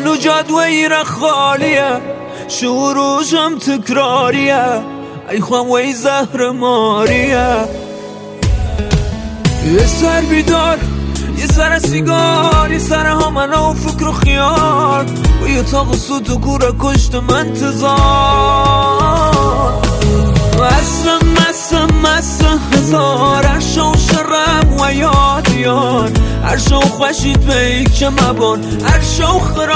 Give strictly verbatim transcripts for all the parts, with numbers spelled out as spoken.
هنو جادوه ایره خالیه شوروشم تکراریه ای خوام وی زهر ماریه یه سر بیدار یه سر سیگار یه سر همانه و فکر و خیال و یه تاق سوت و گوره کشت من تزار مست مست مست هزار هر شو شرم و یاد یاد هر شو خوشید به ایک چه مبان هر شو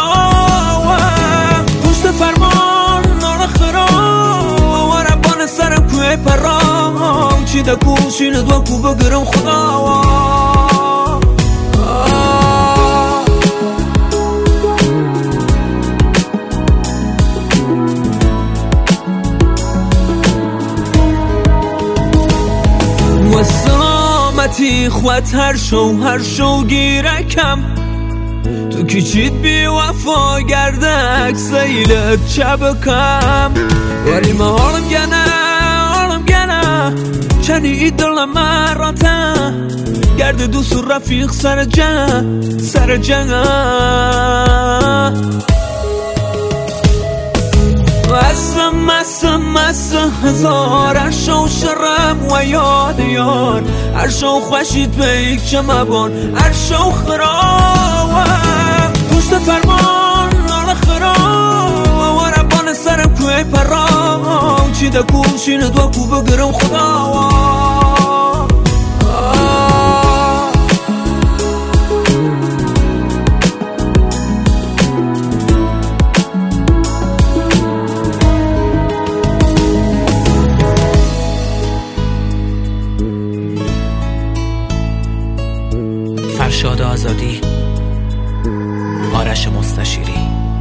خراوم پشت فرمان نار خرام و ربان سرم کوه پرام چی ده کوشین دو کو بگرم خداوام و سلامتی خود هر شو هر شو گیرکم تو کچید بی وفا گردک سیلت چبکم ولی ما حالم گنه حالم گنه چنی ای دلم مراته گرد دوست و رفیق سر جنگ سر جنگ مست مست مست هزار هر شو شرم و یاد یار هر شو خوشید به ایک چه مبان هر شو خراوم پشت فرمان نار خرام و ربان سرم کوه پرام چی ده کوشین دو کو بگرم خداوام فرشاد آزادی، آرش مستشیری.